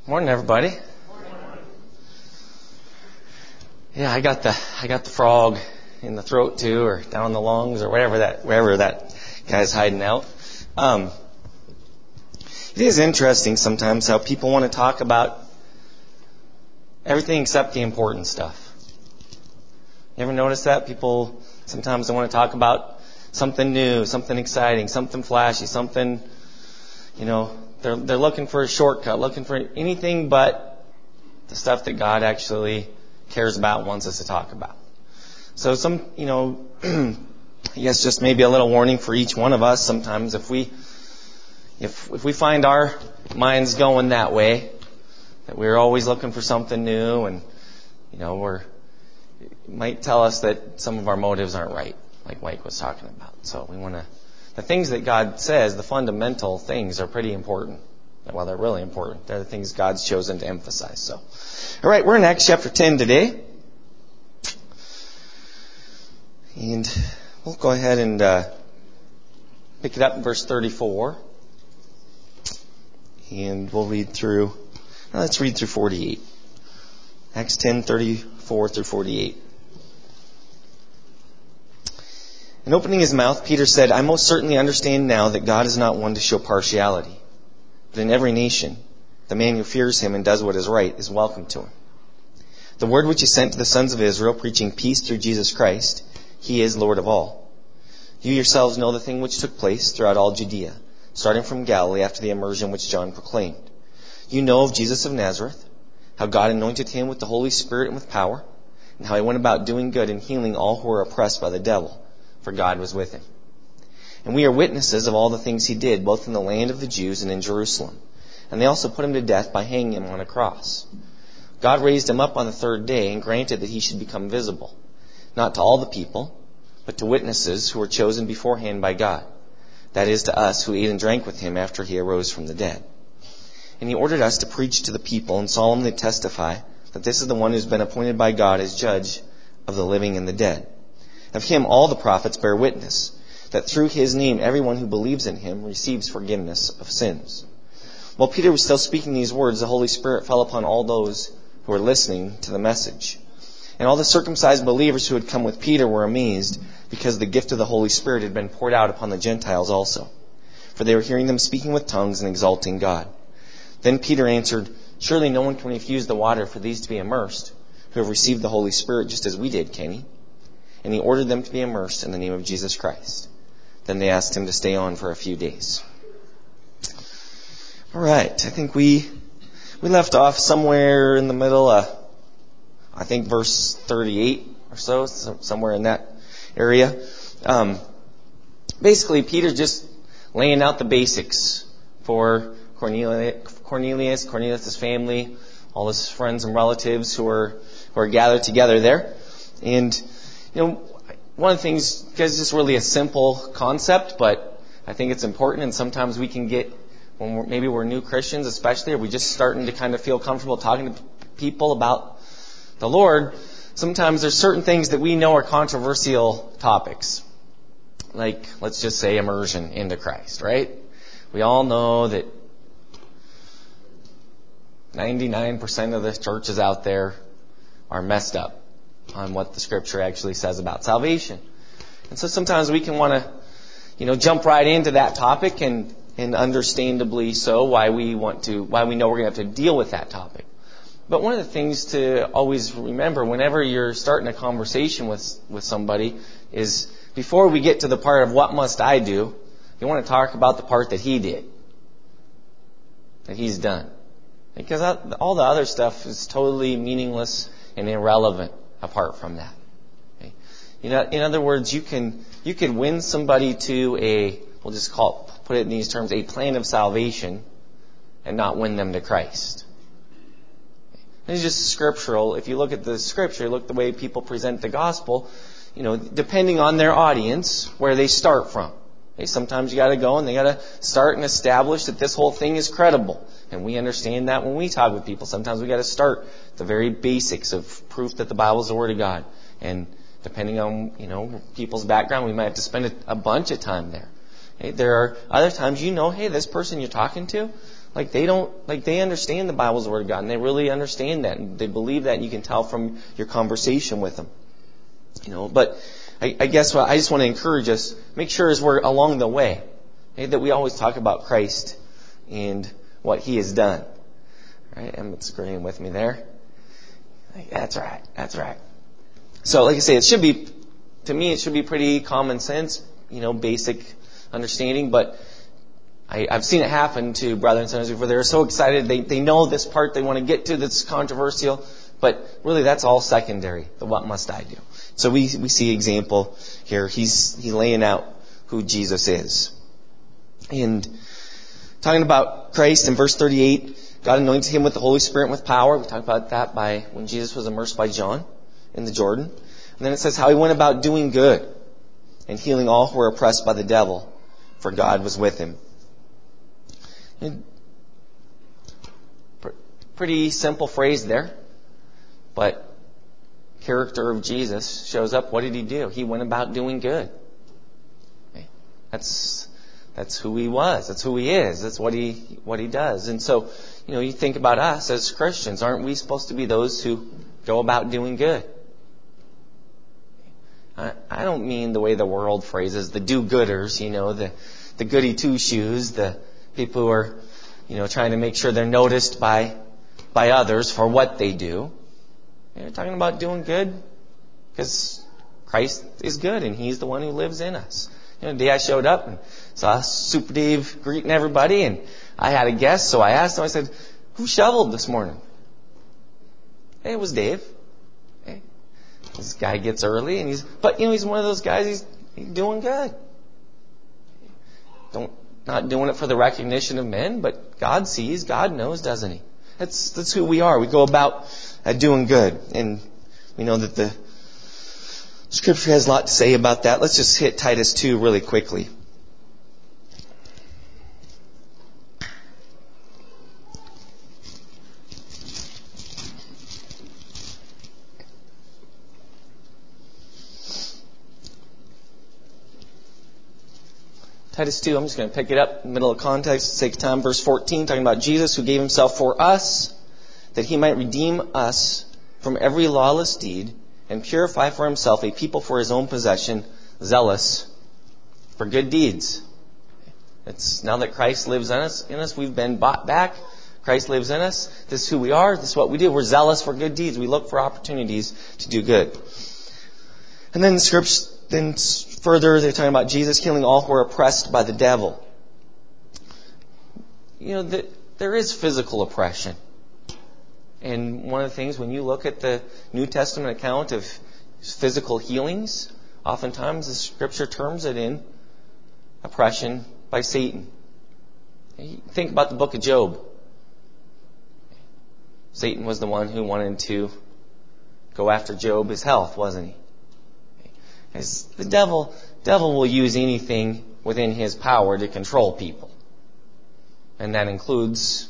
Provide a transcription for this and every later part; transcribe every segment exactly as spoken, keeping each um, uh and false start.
Morning, everybody. Yeah, I got the I got the frog in the throat too, or down the lungs, or whatever that wherever that guy's hiding out. Um, it is interesting sometimes how people want to talk about everything except the important stuff. You ever notice that? People sometimes they want to talk about something new, something exciting, something flashy, something, you know, they're they're looking for a shortcut, looking for anything but the stuff that God actually cares about, wants us to talk about. So some, you know, I guess just maybe a little warning for each one of us. Sometimes if we, if if we find our minds going that way, that we're always looking for something new, and you know, we're it might tell us that some of our motives aren't right, like Mike was talking about. So we want to. The things that God says, the fundamental things, are pretty important. Well, they're really important. They're the things God's chosen to emphasize. So, all right, we're in Acts chapter ten today. And we'll go ahead and uh, pick it up in verse thirty-four. And we'll read through, now let's read through forty-eight. Acts ten, thirty-four through forty-eight. And opening his mouth, Peter said, I most certainly understand now that God is not one to show partiality. But in every nation, the man who fears him and does what is right is welcome to him. The word which he sent to the sons of Israel, preaching peace through Jesus Christ, he is Lord of all. You yourselves know the thing which took place throughout all Judea, starting from Galilee after the immersion which John proclaimed. You know of Jesus of Nazareth, how God anointed him with the Holy Spirit and with power, and how he went about doing good and healing all who were oppressed by the devil, for God was with him. And we are witnesses of all the things he did, both in the land of the Jews and in Jerusalem. And they also put him to death by hanging him on a cross. God raised him up on the third day and granted that he should become visible, not to all the people, but to witnesses who were chosen beforehand by God. That is, to us who ate and drank with him after he arose from the dead. And he ordered us to preach to the people and solemnly testify that this is the one who's been appointed by God as judge of the living and the dead. Of him all the prophets bear witness, that through his name everyone who believes in him receives forgiveness of sins. While Peter was still speaking these words, the Holy Spirit fell upon all those who were listening to the message. And all the circumcised believers who had come with Peter were amazed, because the gift of the Holy Spirit had been poured out upon the Gentiles also. For they were hearing them speaking with tongues and exalting God. Then Peter answered, Surely no one can refuse the water for these to be immersed, who have received the Holy Spirit just as we did, can he? And he ordered them to be immersed in the name of Jesus Christ. Then they asked him to stay on for a few days. All right, I think we we left off somewhere in the middle, uh, I think verse thirty-eight or so, somewhere in that area. Um, basically, Peter's just laying out the basics for Cornelius, Cornelius, Cornelius' family, all his friends and relatives who are who are gathered together there. And you know, one of the things, because it's just really a simple concept, but I think it's important, and sometimes we can get, when we're, maybe we're new Christians especially, or we're just starting to kind of feel comfortable talking to people about the Lord, sometimes there's certain things that we know are controversial topics. Like, let's just say immersion into Christ, right? We all know that ninety-nine percent of the churches out there are messed up on what the Scripture actually says about salvation. And so sometimes we can want to, you know, jump right into that topic, and, and understandably so, why we want to, why we know we're going to have to deal with that topic. But one of the things to always remember whenever you're starting a conversation with, with somebody is, before we get to the part of what must I do, you want to talk about the part that he did, that he's done. Because all the other stuff is totally meaningless and irrelevant apart from that. Okay? You know, in other words, you can you can win somebody to a, we'll just call it, put it in these terms, a plan of salvation, and not win them to Christ. It's just scriptural. If you look at the Scripture, look at the way people present the gospel, you know, depending on their audience, where they start from. Okay? Sometimes you got to go and they got to start and establish that this whole thing is credible. And we understand that when we talk with people. Sometimes we got to start the very basics of proof that the Bible is the Word of God. And depending on, you know, people's background, we might have to spend a, a bunch of time there. Okay? There are other times, you know, hey, this person you're talking to, like they don't, like they understand the Bible's the Word of God, and they really understand that, and they believe that, and you can tell from your conversation with them. You know, but I, I guess what I just want to encourage us, make sure as we're along the way, okay, that we always talk about Christ and what He has done. Right? Emmett's agreeing with me there. Like, that's right. That's right. So, like I say, it should be, to me, it should be pretty common sense, you know, basic understanding. But I, I've seen it happen to brothers and sisters before they're so excited. They they know this part they want to get to that's controversial. But really, that's all secondary. The what must I do? So we we see example here. He's he's laying out who Jesus is. And talking about Christ in verse thirty-eight, God anointed Him with the Holy Spirit and with power. We talked about that by when Jesus was immersed by John in the Jordan. And then it says how He went about doing good and healing all who were oppressed by the devil, for God was with Him. And pretty simple phrase there, but character of Jesus shows up. What did He do? He went about doing good. Okay. That's that's who He was. That's who He is. That's what He what He does. And so, you know, you think about us as Christians. Aren't we supposed to be those who go about doing good? I, I don't mean the way the world phrases the do-gooders, you know, the the goody two-shoes, the people who are, you know, trying to make sure they're noticed by by others for what they do. You're talking about doing good because Christ is good and He's the one who lives in us. You know, the day I showed up and saw Super Dave greeting everybody, and I had a guest, so I asked him, I said, who shoveled this morning? Hey, it was Dave. Hey, this guy gets early, and he's, but you know, he's one of those guys, he's, he's doing good. Don't, not doing it for the recognition of men, but God sees, God knows, doesn't He? That's, that's who we are. We go about uh, doing good. And we know that the Scripture has a lot to say about that. Let's just hit Titus two really quickly. Titus two, I'm just going to pick it up in the middle of context for the sake of time. Verse fourteen, talking about Jesus who gave Himself for us, that He might redeem us from every lawless deed and purify for Himself a people for His own possession, zealous for good deeds. It's now that Christ lives in us, in us, we've been bought back. Christ lives in us. This is who we are. This is what we do. We're zealous for good deeds. We look for opportunities to do good. And then the scripture, then further, they're talking about Jesus healing all who are oppressed by the devil. You know, the, there is physical oppression. And one of the things, when you look at the New Testament account of physical healings, oftentimes the Scripture terms it in oppression by Satan. Think about the book of Job. Satan was the one who wanted to go after Job, his health, wasn't he? Because the devil, devil will use anything within his power to control people. And that includes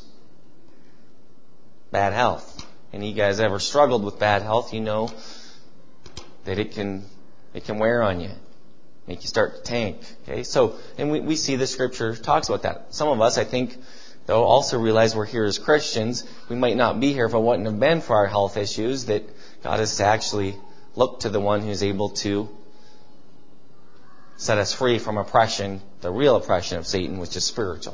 bad health. And you guys ever struggled with bad health, you know that it can it can wear on you, make you start to tank. Okay, so and we, we see the Scripture talks about that. Some of us, I think, though, also realize we're here as Christians. We might not be here if it wouldn't have been for our health issues. That God has to actually look to the one who's able to set us free from oppression, the real oppression of Satan, which is spiritual.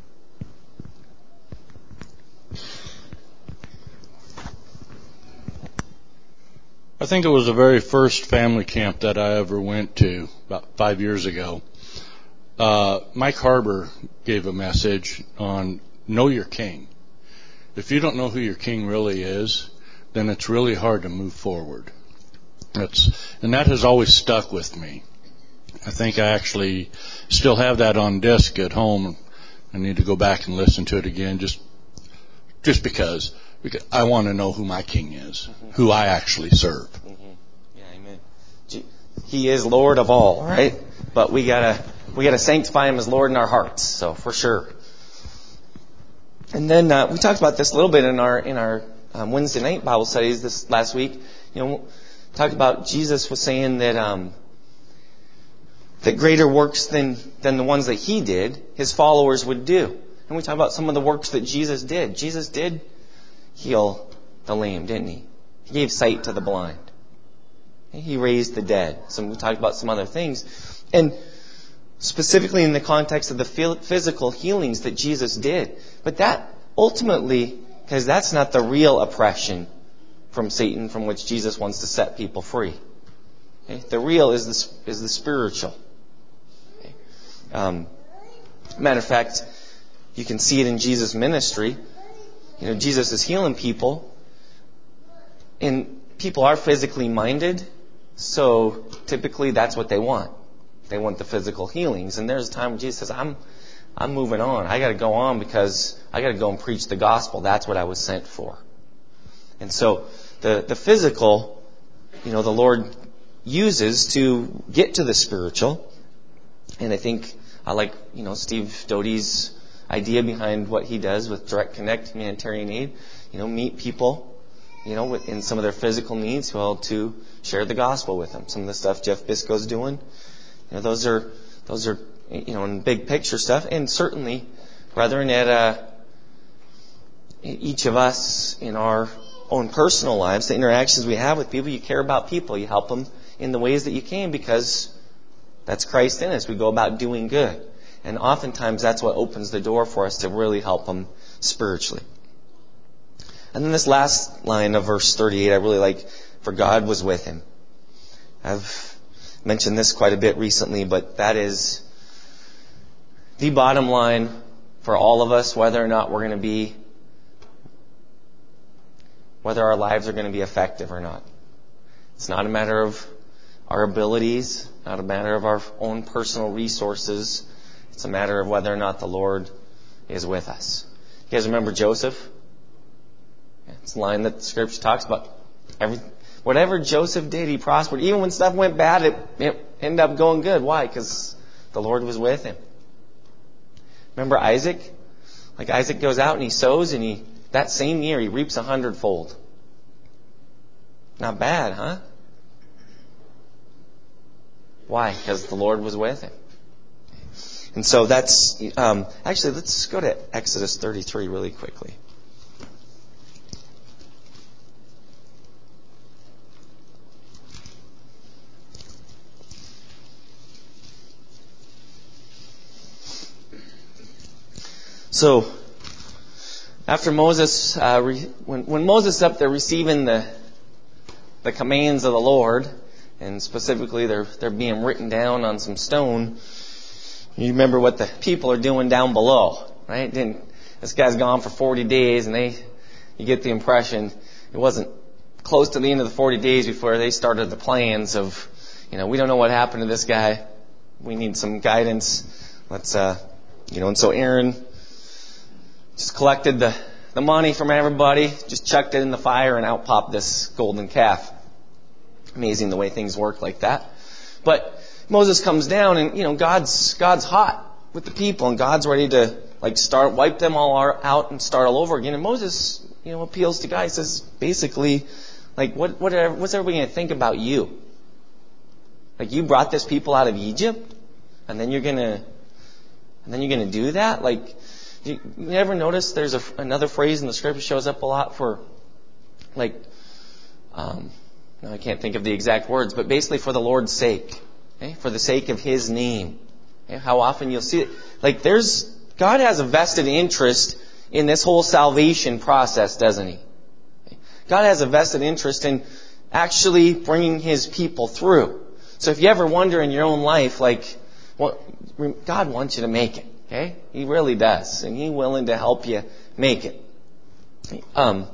I think it was the very first family camp that I ever went to about five years ago. Uh, Mike Harbour gave a message on know your king. If you don't know who your king really is, then it's really hard to move forward. That's, and that has always stuck with me. I think I actually still have that on disc at home. I need to go back and listen to it again just just because. Because I want to know who my king is, mm-hmm. who I actually serve. Mm-hmm. Yeah, amen. He is Lord of all, right? But we gotta we gotta sanctify Him as Lord in our hearts. So for sure. And then uh, we talked about this a little bit in our in our um, Wednesday night Bible studies this last week. You know, talked about Jesus was saying that um, that greater works than than the ones that He did, His followers would do. And And we talk about some of the works that Jesus did. Jesus did heal the lame, didn't he? He gave sight to the blind. He raised the dead. So we talked about some other things. And specifically in the context of the physical healings that Jesus did. But that ultimately, because that's not the real oppression from Satan from which Jesus wants to set people free. Okay? The real is the, is the spiritual. Okay? Um, matter of fact, you can see it in Jesus' ministry. You know, Jesus is healing people. And people are physically minded. So typically that's what they want. They want the physical healings. And there's a time when Jesus says, I'm I'm moving on. I got to go on because I got to go and preach the gospel. That's what I was sent for. And so the, the physical, you know, the Lord uses to get to the spiritual. And I think I like, you know, Steve Doty's idea behind what he does with Direct Connect Humanitarian Aid. You know, meet people, you know, in some of their physical needs, well, to share the gospel with them. Some of the stuff Jeff Bisco's doing, you know, those are, those are, you know, in big picture stuff. And certainly, brethren, at uh, each of us in our own personal lives, the interactions we have with people, you care about people. You help them in the ways that you can because that's Christ in us. We go about doing good. And oftentimes that's what opens the door for us to really help them spiritually. And then this last line of verse thirty-eight, I really like, for God was with him. I've mentioned this quite a bit recently, but that is the bottom line for all of us, whether or not we're going to be, whether our lives are going to be effective or not. It's not a matter of our abilities, not a matter of our own personal resources. It's a matter of whether or not the Lord is with us. You guys remember Joseph? It's a line that the Scripture talks about. Every, whatever Joseph did, he prospered. Even when stuff went bad, it, it ended up going good. Why? Because the Lord was with him. Remember Isaac? Like Isaac goes out and he sows, and he that same year he reaps a hundredfold. Not bad, huh? Why? Because the Lord was with him. And so that's um, actually let's go to Exodus thirty-three really quickly. So, after Moses, uh, re, when, when Moses is up there receiving the the commands of the Lord, and specifically they're they're being written down on some stone, you remember what the people are doing down below, right? Didn't, this guy's gone for forty days, and they, you get the impression it wasn't close to the end of the forty days before they started the plans of, you know, we don't know what happened to this guy. We need some guidance. Let's, uh, you know, and so Aaron just collected the, the money from everybody, just chucked it in the fire, and out popped this golden calf. Amazing the way things work like that. But Moses comes down, and, you know, God's God's hot with the people, and God's ready to, like, start, wipe them all out and start all over again. And Moses, you know, appeals to God. He says, basically, like, what, what are, what's everybody going to think about you? Like, you brought this people out of Egypt, and then you're going to, and then you're going to do that? Like, you, you ever notice there's a, another phrase in the Scripture shows up a lot for, like, um, no, I can't think of the exact words, but basically for the Lord's sake. Okay? For the sake of His name. Okay? How often you'll see it. Like there's, God has a vested interest in this whole salvation process, doesn't He? Okay? God has a vested interest in actually bringing His people through. So if you ever wonder in your own life, like, well, God wants you to make it. Okay? He really does. And He's willing to help you make it. Um,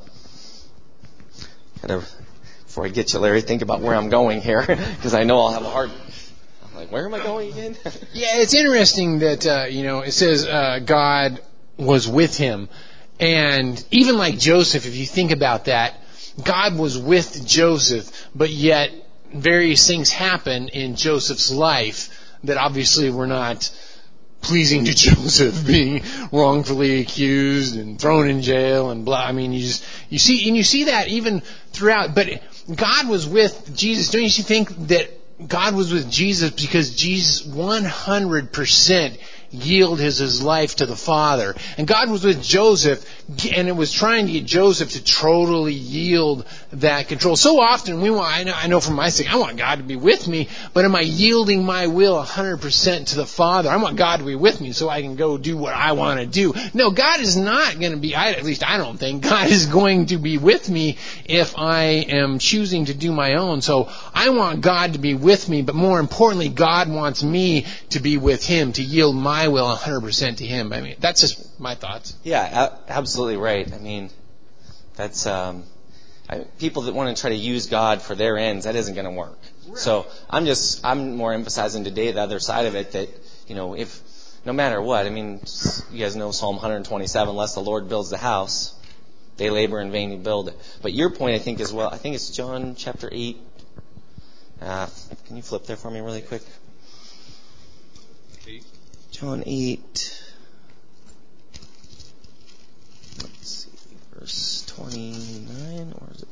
gotta, before I get you, Larry, think about where I'm going here, because I know I'll have a hard... I'm like, where am I going again? Yeah, it's interesting that, uh, you know, it says uh, God was with him. And even like Joseph, if you think about that, God was with Joseph, but yet various things happen in Joseph's life that obviously were not pleasing to Joseph, being wrongfully accused and thrown in jail and blah. I mean, you just, you see, and you see that even throughout, but God was with Jesus. Don't you think that God was with Jesus because Jesus one hundred percent yield his, his life to the Father. And God was with Joseph, and it was trying to get Joseph to totally yield that control. So often we want, I know, I know from my sake, I want God to be with me, but am I yielding my will one hundred percent to the Father? I want God to be with me so I can go do what I want to do. No, God is not going to be, I, at least I don't think, God is going to be with me if I am choosing to do my own. So I want God to be with me, but more importantly, God wants me to be with Him, to yield my will one hundred percent to Him. I mean, that's just my thoughts. Yeah, absolutely right. I mean, that's um, I, people that want to try to use God for their ends, that isn't going to work. Right. So I'm just, I'm more emphasizing today the other side of it, that, you know, if, no matter what, I mean, you guys know Psalm one twenty-seven, unless the Lord builds the house, they labor in vain to build it. But your point, I think, as well, I think it's John chapter eight. Uh, can you flip there for me really quick? Eight. John eight. Let's see, verse twenty-nine, or is it?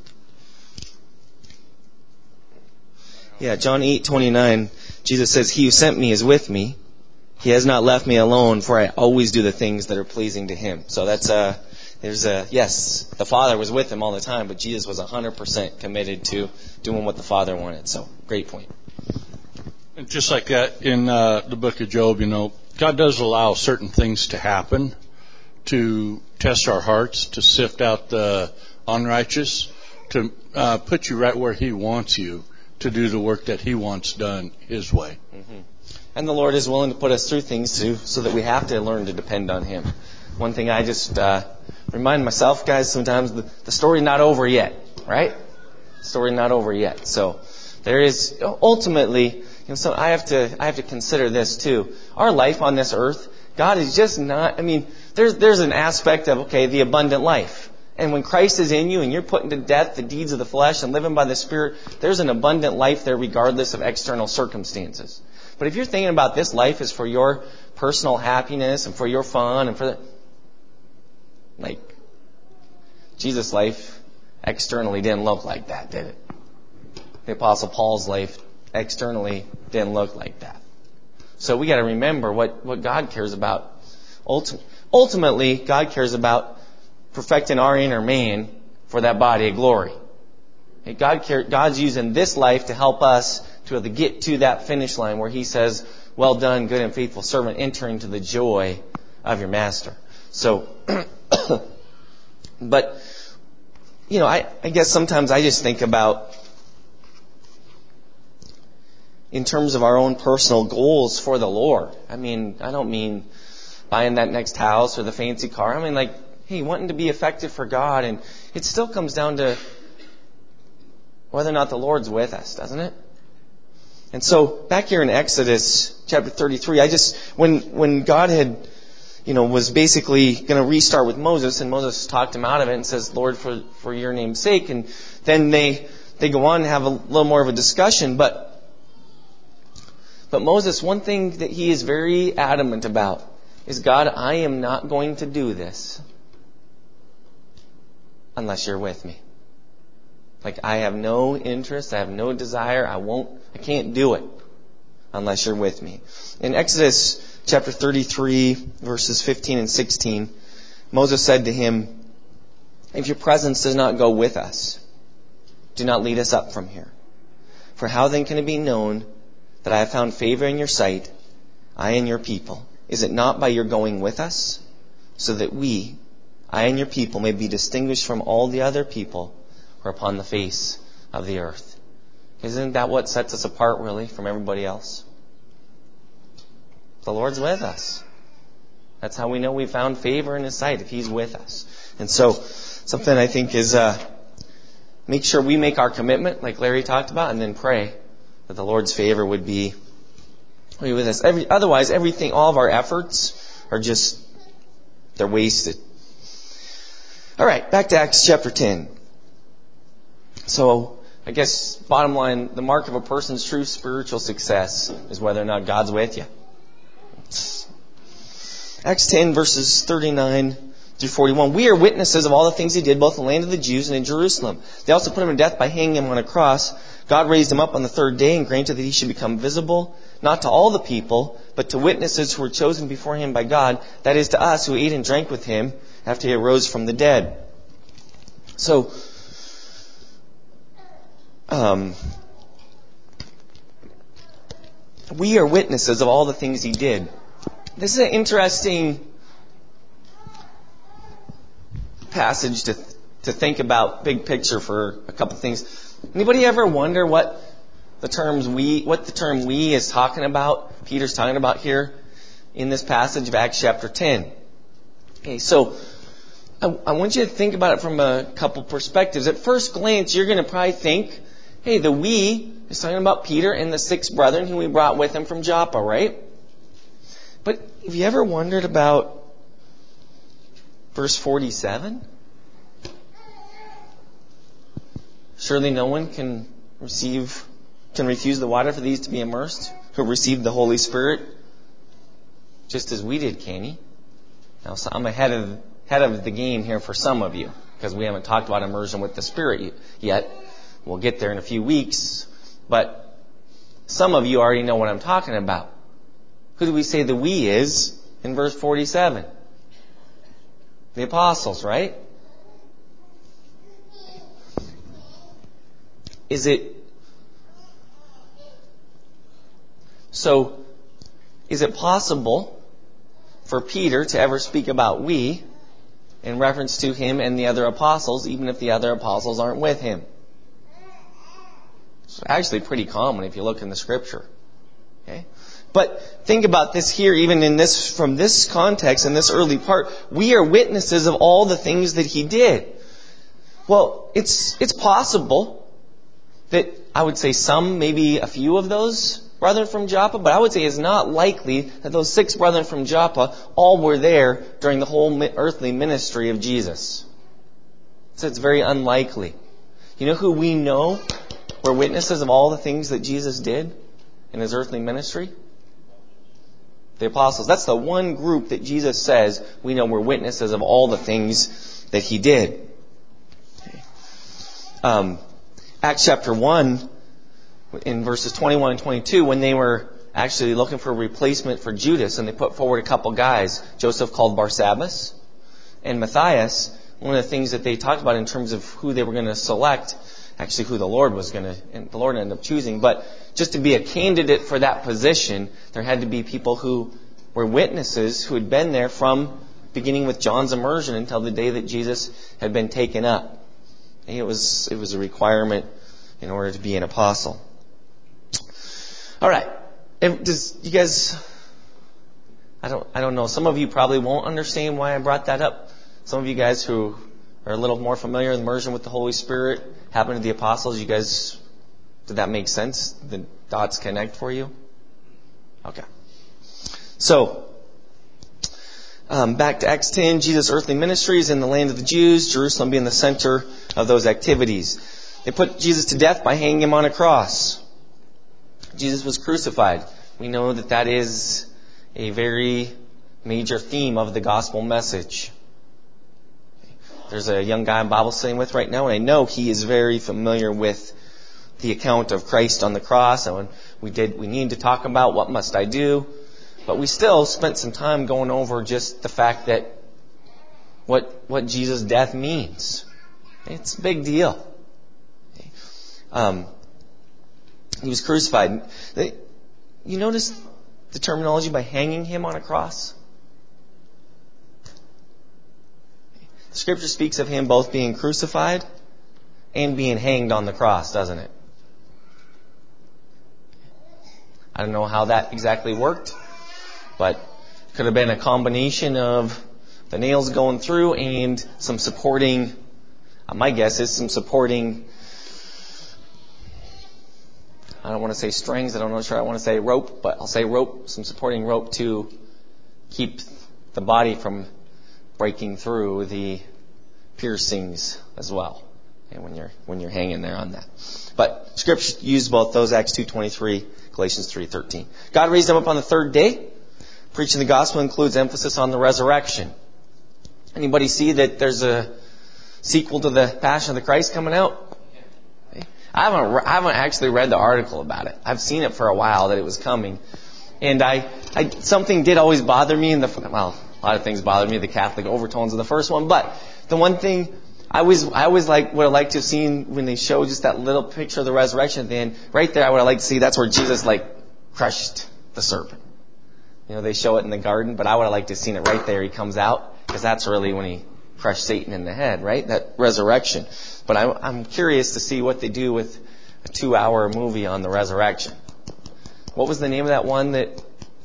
Yeah, John eight twenty-nine. Jesus says, "He who sent me is with me. He has not left me alone, for I always do the things that are pleasing to Him." So that's uh there's a yes, the Father was with him all the time, but Jesus was one hundred percent committed to doing what the Father wanted. So, great point. And just like that in uh, the book of Job, you know, God does allow certain things to happen to test our hearts, to sift out the unrighteous, to uh, put you right where He wants you to do the work that He wants done His way. Mm-hmm. And the Lord is willing to put us through things too, so that we have to learn to depend on Him. One thing I just uh, remind myself, guys, sometimes the, the story's not over yet, right? The story's not over yet. So there is ultimately, you know, so I have to I have to consider this too. Our life on this earth, God is just not. I mean, there's there's an aspect of okay, the abundant life. And when Christ is in you and you're putting to death the deeds of the flesh and living by the Spirit, there's an abundant life there regardless of external circumstances. But if you're thinking about this life is for your personal happiness and for your fun and for the, like, Jesus' life externally didn't look like that, did it? The Apostle Paul's life externally didn't look like that. So we got to remember what, what God cares about. Ulti- ultimately, God cares about perfecting our inner man for that body of glory. God care, God's using this life to help us to be able to get to that finish line where He says, "Well done, good and faithful servant, enter into the joy of your master." So, but, you know, I, I guess sometimes I just think about in terms of our own personal goals for the Lord. I mean, I don't mean buying that next house or the fancy car. I mean, like, hey, wanting to be effective for God. And it still comes down to whether or not the Lord's with us, doesn't it? And so back here in Exodus chapter thirty-three, I just, when, when God had, you know, was basically going to restart with Moses, and Moses talked him out of it and says, "Lord, for, for your name's sake." And then they, they go on and have a little more of a discussion. But, but Moses, one thing that he is very adamant about is, God, I am not going to do this unless you're with me. Like, I have no interest, I have no desire, I won't, I can't do it unless you're with me. In Exodus chapter thirty-three, verses fifteen and sixteen, Moses said to him, "If your presence does not go with us, do not lead us up from here. For how then can it be known that I have found favor in your sight, I and your people? Is it not by your going with us, so that we, I and your people, may be distinguished from all the other people who are upon the face of the earth?" Isn't that what sets us apart, really, from everybody else? The Lord's with us. That's how we know we found favor in His sight, if He's with us. And so, something I think is, uh, make sure we make our commitment, like Larry talked about, and then pray that the Lord's favor would be, be with us. Every, otherwise, everything, all of our efforts are just, they're wasted. All right, back to Acts chapter ten. So, I guess, bottom line, the mark of a person's true spiritual success is whether or not God's with you. Acts ten, verses thirty-nine through forty-one. "We are witnesses of all the things He did, both in the land of the Jews and in Jerusalem. They also put Him to death by hanging Him on a cross. God raised him up on the third day and granted that he should become visible, not to all the people, but to witnesses who were chosen before him by God, that is to us who ate and drank with him after he arose from the dead. So, um, we are witnesses of all the things he did. This is an interesting passage to to think about, big picture, for a couple things. Anybody ever wonder what the terms we, what the term "we" is talking about? Peter's talking about here in this passage of Acts chapter ten. Okay, so I, I want you to think about it from a couple perspectives. At first glance, you're going to probably think, "Hey, the we is talking about Peter and the six brethren who he brought with him from Joppa, right?" But have you ever wondered about verse forty-seven? Surely no one can receive, can refuse the water for these to be immersed, who received the Holy Spirit, just as we did, can he? Now, so I'm ahead of head of the game here for some of you, because we haven't talked about immersion with the Spirit yet. We'll get there in a few weeks, but some of you already know what I'm talking about. Who do we say the we is in verse forty-seven? The apostles, right? Is it so? Is it possible for Peter to ever speak about we in reference to him and the other apostles, even if the other apostles aren't with him? It's actually pretty common if you look in the Scripture. Okay, but think about this here, even in this, from this context, in this early part, we are witnesses of all the things that he did. Well, it's it's possible that I would say some, maybe a few of those brethren from Joppa, but I would say it's not likely that those six brethren from Joppa all were there during the whole earthly ministry of Jesus. So it's very unlikely. You know who we know were witnesses of all the things that Jesus did in his earthly ministry? The apostles. That's the one group that Jesus says we know were witnesses of all the things that he did. Um, Acts chapter one, in verses twenty-one and twenty-two, when they were actually looking for a replacement for Judas, and they put forward a couple guys, Joseph called Barsabbas, and Matthias, one of the things that they talked about in terms of who they were going to select, actually who the Lord was going to, and the Lord ended up choosing, but just to be a candidate for that position, there had to be people who were witnesses who had been there from beginning with John's immersion until the day that Jesus had been taken up. It was it was a requirement in order to be an apostle. All right, if, does you guys? I don't I don't know. Some of you probably won't understand why I brought that up. Some of you guys who are a little more familiar with immersion with the Holy Spirit, happened to the apostles. You guys, did that make sense? The dots connect for you? Okay. So. Um, back to Acts ten, Jesus' earthly ministries in the land of the Jews, Jerusalem being the center of those activities. They put Jesus to death by hanging him on a cross. Jesus was crucified. We know that that is a very major theme of the gospel message. There's a young guy I'm Bible studying with right now, and I know he is very familiar with the account of Christ on the cross. And we did, we need to talk about what must I do. But we still spent some time going over just the fact that what what Jesus' death means. It's a big deal. Um, he was crucified. You notice the terminology by hanging him on a cross? The Scripture speaks of him both being crucified and being hanged on the cross, doesn't it? I don't know how that exactly worked. But it could have been a combination of the nails going through and some supporting, my guess is some supporting, I don't want to say strings, I don't know sure I want to say rope, but I'll say rope, some supporting rope to keep the body from breaking through the piercings as well. And when you're when you're hanging there on that. But Scripture used both those, Acts two twenty-three, Galatians three thirteen. God raised him up on the third day. Preaching the gospel includes emphasis on the resurrection. Anybody see that there's a sequel to the Passion of the Christ coming out? I haven't, I haven't actually read the article about it. I've seen it for a while that it was coming. And I, I, something did always bother me in the, well, a lot of things bothered me, the Catholic overtones of the first one, but the one thing I always, I always like, would have liked to have seen when they show just that little picture of the resurrection at the end, right there I would have liked to see that's where Jesus like crushed the serpent. You know, they show it in the garden, but I would have liked to have seen it right there. He comes out, because that's really when he crushed Satan in the head, right? That resurrection. But I, I'm curious to see what they do with a two-hour movie on the resurrection. What was the name of that one that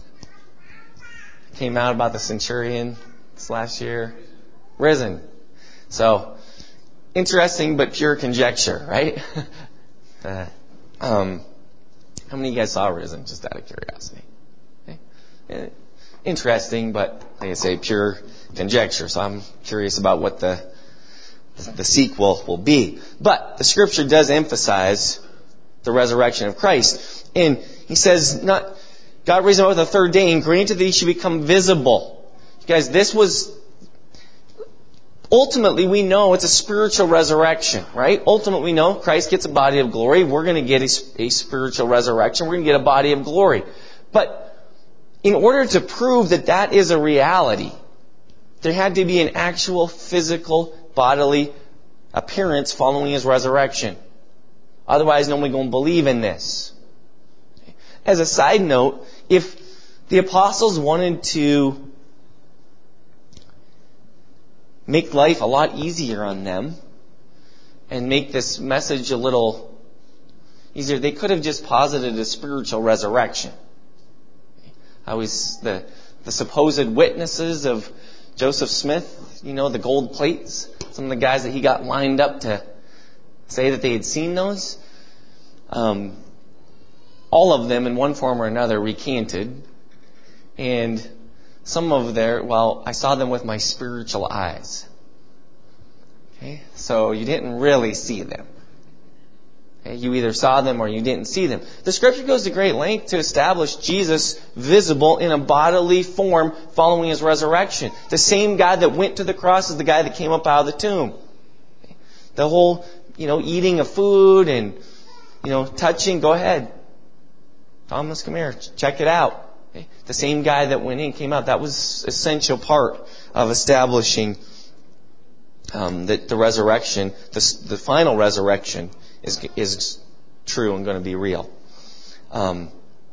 came out about the centurion this last year? Risen. So, interesting but pure conjecture, right? uh, um, how many of you guys saw Risen, just out of curiosity? Okay. Yeah. Interesting, but like I say, pure conjecture. So I'm curious about what the the sequel will be. But the Scripture does emphasize the resurrection of Christ. And he says, not God raised him up the third day and granted that he should become visible. You guys, this was, ultimately we know it's a spiritual resurrection, right? Ultimately we know Christ gets a body of glory. We're going to get a, a spiritual resurrection. We're going to get a body of glory. But in order to prove that that is a reality, there had to be an actual physical bodily appearance following his resurrection. Otherwise, nobody going to believe in this. As a side note, if the apostles wanted to make life a lot easier on them and make this message a little easier, they could have just posited a spiritual resurrection. I was the the supposed witnesses of Joseph Smith, you know, the gold plates, some of the guys that he got lined up to say that they had seen those. Um, all of them, in one form or another, recanted. And some of their, well, I saw them with my spiritual eyes. Okay, so you didn't really see them. Okay, you either saw them or you didn't see them. The Scripture goes to great length to establish Jesus visible in a bodily form following his resurrection. The same God that went to the cross is the guy that came up out of the tomb. The whole, you know, eating of food and, you know, touching, go ahead. Thomas, come here, check it out. Okay? The same guy that went in came out. That was an essential part of establishing um, that the resurrection, the, the final resurrection, is is true and going to be real. Um,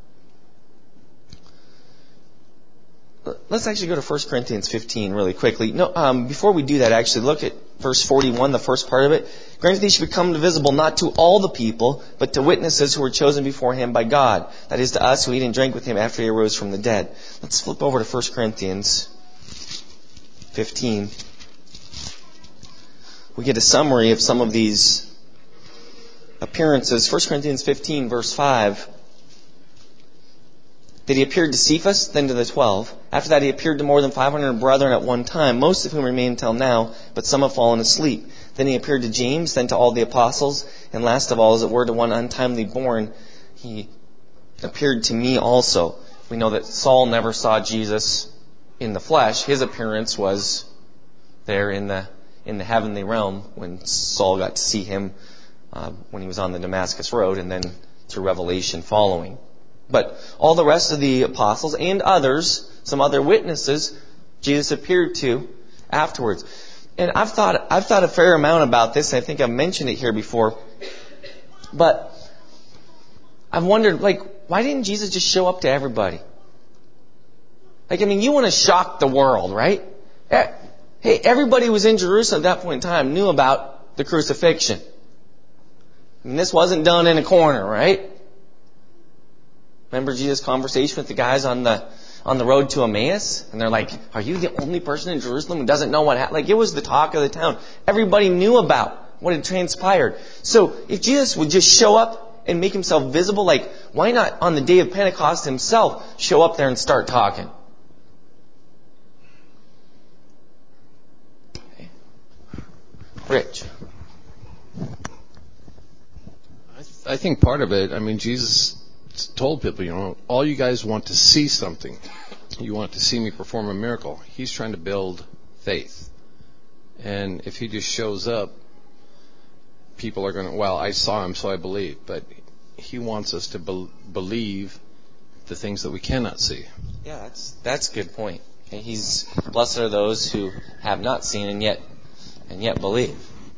let's actually go to First Corinthians fifteen really quickly. No, um, before we do that, actually look at verse forty-one, the first part of it. Granted, these should become visible not to all the people, but to witnesses who were chosen beforehand by God. That is, to us who eat and drink with him after he arose from the dead. Let's flip over to First Corinthians fifteen. We get a summary of some of these appearances. First Corinthians fifteen, verse five. That he appeared to Cephas, then to the twelve. After that he appeared to more than five hundred brethren at one time, most of whom remain until now, but some have fallen asleep. Then he appeared to James, then to all the apostles, and last of all, as it were, to one untimely born, he appeared to me also. We know that Saul never saw Jesus in the flesh. His appearance was there in the in the heavenly realm when Saul got to see him uh, when he was on the Damascus road, and then through revelation following. But all the rest of the apostles and others, some other witnesses, Jesus appeared to afterwards. And I've thought I've thought a fair amount about this. I think I've mentioned it here before. But I've wondered, like, why didn't Jesus just show up to everybody? Like, I mean, you want to shock the world, right? Hey, everybody who was in Jerusalem at that point in time knew about the crucifixion. I mean, this wasn't done in a corner, right? Remember Jesus' conversation with the guys on the on the road to Emmaus? And they're like, are you the only person in Jerusalem who doesn't know what happened? Like, it was the talk of the town. Everybody knew about what had transpired. So if Jesus would just show up and make himself visible, like, why not on the day of Pentecost himself show up there and start talking? Okay. Rich. I, th- I think part of it, I mean, Jesus told people, you know, all you guys want to see something. You want to see me perform a miracle. He's trying to build faith. And if he just shows up, people are going to, well, I saw him, so I believe. But he wants us to be- believe the things that we cannot see. Yeah, that's that's a good point. Okay, he's blessed are those who have not seen and yet and yet believe.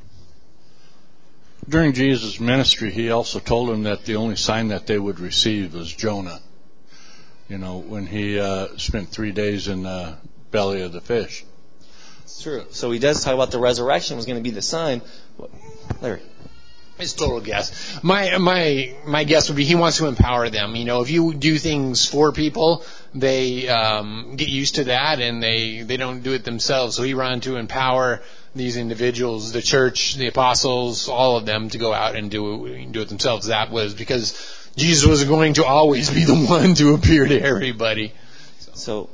During Jesus' ministry, he also told them that the only sign that they would receive was Jonah. You know, when he uh, spent three days in the belly of the fish. It's true. So he does talk about the resurrection was going to be the sign. Larry. It's total guess. My my my guess would be he wants to empower them. You know, if you do things for people, they um, get used to that and they, they don't do it themselves. So he wanted to empower these individuals, the church, the apostles, all of them, to go out and do do it themselves. That was because Jesus was going to always be the one to appear to everybody. So.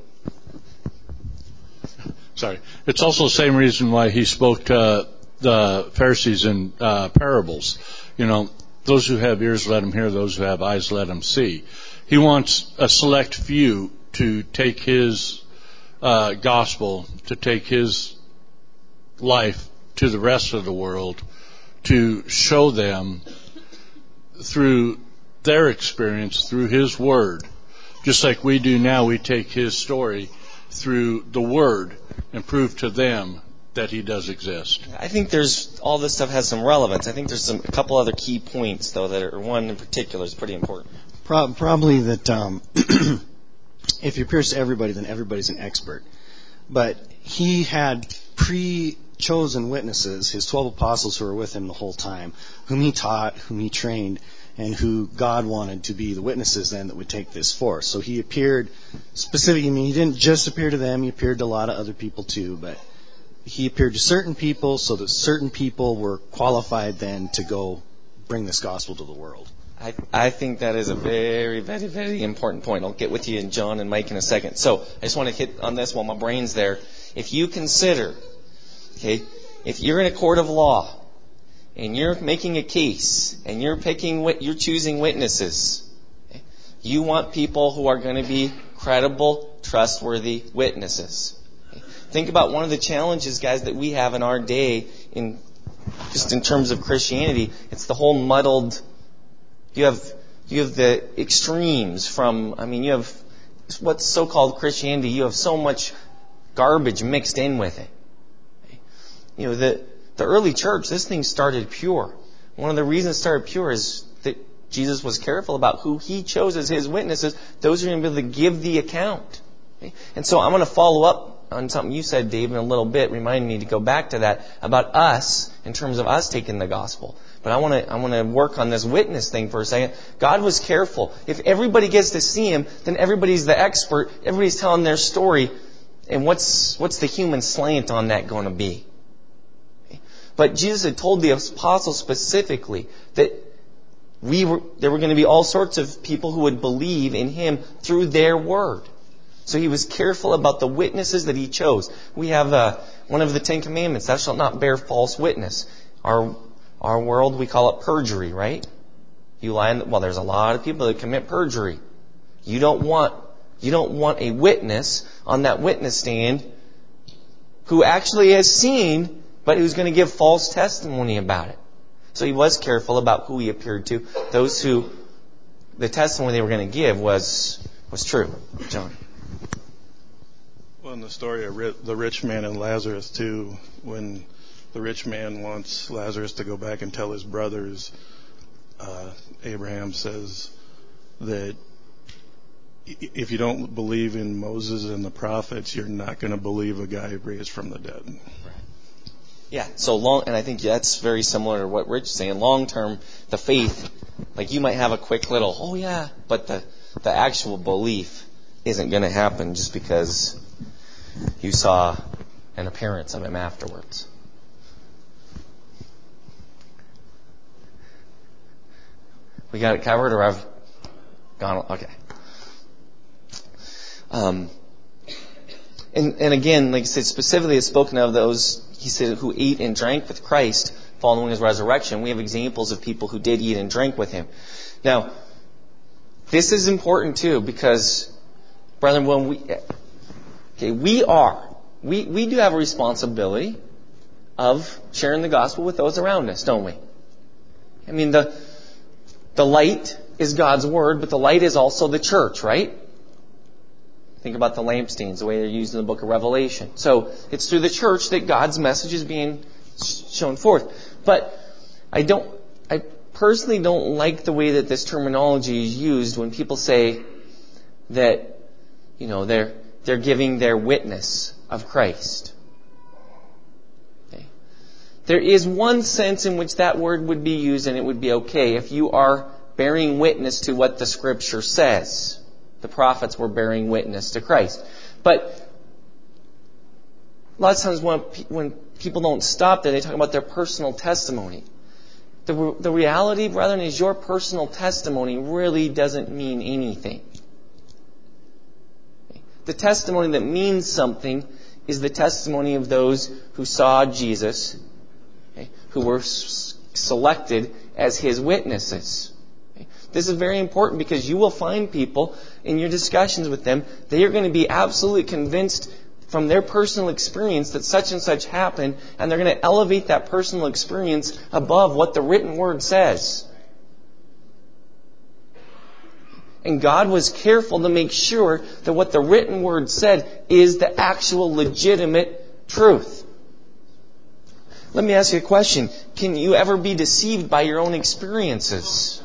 Sorry. It's also the same reason why he spoke to the Pharisees in uh, parables. You know, those who have ears, let them hear. Those who have eyes, let them see. He wants a select few to take his uh, gospel, to take his life to the rest of the world, to show them through their experience, through his word. Just like we do now, we take his story through the word and prove to them that he does exist. I think there's all this stuff has some relevance. I think there's some a couple other key points though that are one in particular is pretty important. Pro- probably that um, if he appears to everybody, then everybody's an expert. But he had pre-chosen witnesses, his twelve apostles who were with him the whole time, whom he taught, whom he trained, and who God wanted to be the witnesses then that would take this forth. So he appeared specifically, I mean, he didn't just appear to them, he appeared to a lot of other people too, but he appeared to certain people so that certain people were qualified then to go bring this gospel to the world. I, I think that is a very, very, very important point. I'll get with you and John and Mike in a second. So I just want to hit on this while my brain's there. If you consider, okay, if you're in a court of law and you're making a case and you're picking, you're choosing witnesses, okay, you want people who are going to be credible, trustworthy witnesses. Think about one of the challenges, guys, that we have in our day, in just in terms of Christianity. It's the whole muddled. You have you have the extremes from. I mean, you have what's so-called Christianity. You have so much garbage mixed in with it. You know, the the early church. This thing started pure. One of the reasons it started pure is that Jesus was careful about who He chose as His witnesses. Those who are going to be able to give the account. And so I'm going to follow up on something you said, Dave, in a little bit, remind me to go back to that about us in terms of us taking the gospel. But I want to I want to work on this witness thing for a second. God was careful. If everybody gets to see Him, then everybody's the expert. Everybody's telling their story. And what's what's the human slant on that going to be? But Jesus had told the apostles specifically that we were there were going to be all sorts of people who would believe in Him through their word. So He was careful about the witnesses that He chose. We have uh, one of the Ten Commandments, thou shalt not bear false witness. Our our world, we call it perjury, right? You lie in the, well, there's a lot of people that commit perjury. You don't want you don't want a witness on that witness stand who actually has seen, but who's going to give false testimony about it. So He was careful about who He appeared to. Those who the testimony they were going to give was was true. John. Well, in the story of the rich man and Lazarus, too, when the rich man wants Lazarus to go back and tell his brothers, uh, Abraham says that if you don't believe in Moses and the prophets, you're not going to believe a guy raised from the dead. Yeah, so long, and I think that's very similar to what Rich is saying. Long term, the faith, like you might have a quick little, oh yeah, but the, the actual belief isn't going to happen just because you saw an appearance of Him afterwards. We got it covered, or I've gone, okay. Um, and, and again, like I said, specifically it's spoken of those, he said, who ate and drank with Christ following His resurrection. We have examples of people who did eat and drink with Him. Now, this is important too, because, brethren, when we, okay, we are, we, we do have a responsibility of sharing the gospel with those around us, don't we? I mean, the, the light is God's Word, but the light is also the church, right? Think about the lampstands, the way they're used in the book of Revelation. So it's through the church that God's message is being shown forth. But I don't, I personally don't like the way that this terminology is used when people say that, you know, they're, they're giving their witness of Christ. Okay. There is one sense in which that word would be used, and it would be okay if you are bearing witness to what the Scripture says. The prophets were bearing witness to Christ. But a lot of times when, when people don't stop there, they talk about their personal testimony. The, the reality, brethren, is your personal testimony really doesn't mean anything. The testimony that means something is the testimony of those who saw Jesus, okay, who were s- selected as His witnesses. Okay. This is very important because you will find people in your discussions with them, they are going to be absolutely convinced from their personal experience that such and such happened, and they're going to elevate that personal experience above what the written Word says. And God was careful to make sure that what the written Word said is the actual legitimate truth. Let me ask you a question. Can you ever be deceived by your own experiences?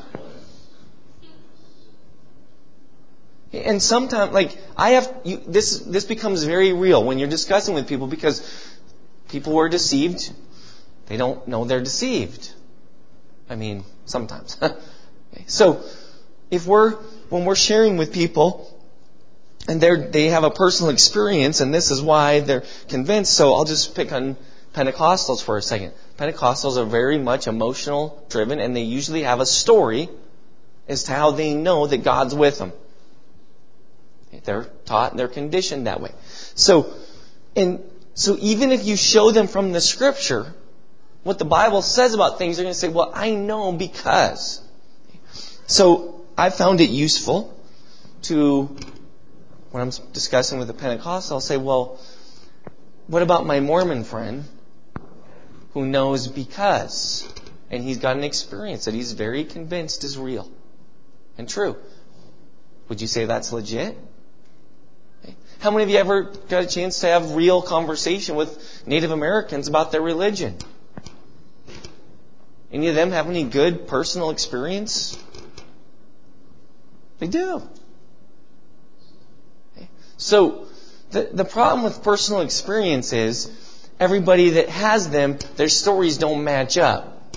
And sometimes, like, I have, you, this, this becomes very real when you're discussing with people because people were deceived. They don't know they're deceived. I mean, sometimes. Okay. So, if we're, when we're sharing with people and they're, they have a personal experience and this is why they're convinced, so I'll just pick on Pentecostals for a second. Pentecostals are very much emotional driven and they usually have a story as to how they know that God's with them. They're taught and they're conditioned that way. So, and so even if you show them from the Scripture what the Bible says about things, they're going to say, well, I know because. So I found it useful to, when I'm discussing with a Pentecostal, I'll say, well, what about my Mormon friend who knows because? And he's got an experience that he's very convinced is real and true. Would you say that's legit? How many of you ever got a chance to have real conversation with Native Americans about their religion? Any of them have any good personal experience? They do. Okay. So, the, the problem with personal experience is everybody that has them, their stories don't match up.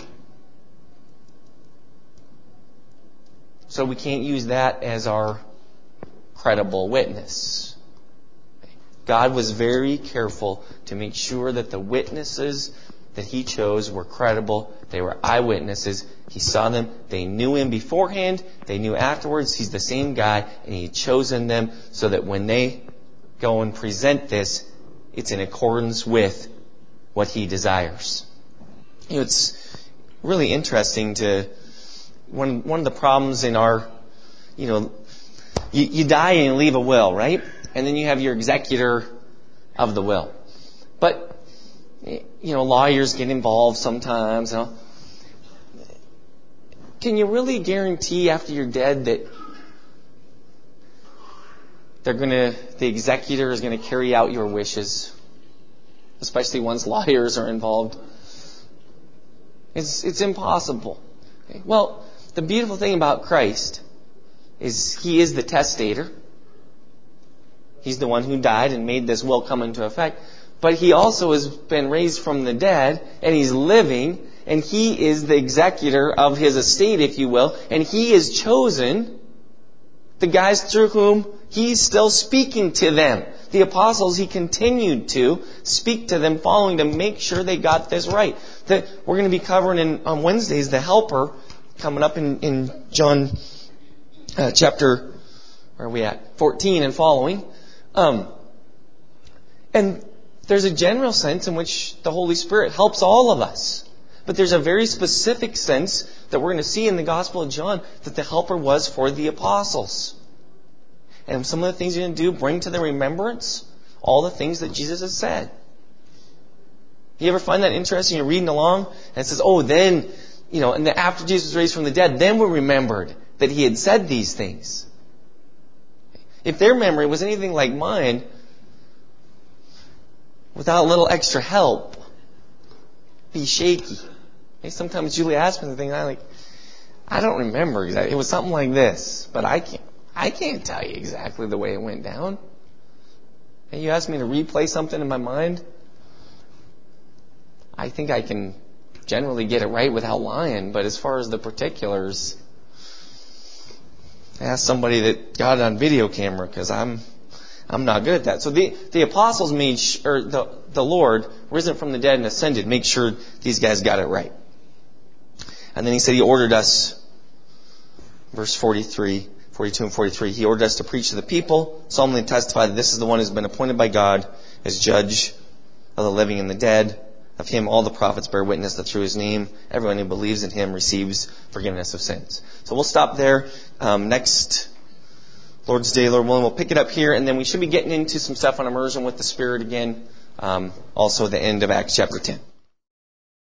So we can't use that as our credible witness. God was very careful to make sure that the witnesses that He chose were credible. They were eyewitnesses. He saw them. They knew Him beforehand. They knew afterwards He's the same guy. And He had chosen them so that when they go and present this, it's in accordance with what He desires. You know, it's really interesting to... One, one of the problems in our... You know, you, you die and you leave a will, right? And then you have your executor of the will. But, you know, lawyers get involved sometimes. You know. Can you really guarantee after you're dead that they're going to, the executor is going to carry out your wishes? Especially once lawyers are involved. It's, it's impossible. Okay. Well, the beautiful thing about Christ is He is the testator. He's the one who died and made this will come into effect. But He also has been raised from the dead, and He's living, and He is the executor of His estate, if you will, and He has chosen the guys through whom He's still speaking to them. The apostles, He continued to speak to them, following to make sure they got this right. That we're going to be covering in, on Wednesdays the Helper, coming up in, in John uh, chapter, where are we at? fourteen and following. Um, and there's a general sense in which the Holy Spirit helps all of us. But there's a very specific sense that we're going to see in the Gospel of John that the Helper was for the apostles. And some of the things He's going to do, bring to their remembrance all the things that Jesus has said. You ever find that interesting? You're reading along and it says, oh, then you know, and then after Jesus was raised from the dead, then we remembered that he had said these things. If their memory was anything like mine, without a little extra help, be shaky. And sometimes Julie asks me the thing, and I'm like, I don't remember exactly. It was something like this, but I can't. I can't tell you exactly the way it went down. And you ask me to replay something in my mind, I think I can generally get it right without lying. But as far as the particulars, ask somebody that got it on video camera, because I'm I'm not good at that. So the the apostles made sh- or the the Lord risen from the dead and ascended, make sure these guys got it right. And then he said he ordered us, verse forty-three, forty-two and forty-three, he ordered us to preach to the people, solemnly testify that this is the one who's been appointed by God as judge of the living and the dead. Of him all the prophets bear witness that through his name everyone who believes in him receives forgiveness of sins. So we'll stop there. Um, next Lord's Day, Lord willing, we'll pick it up here, and then we should be getting into some stuff on immersion with the Spirit again. Um, also the end of Acts chapter ten.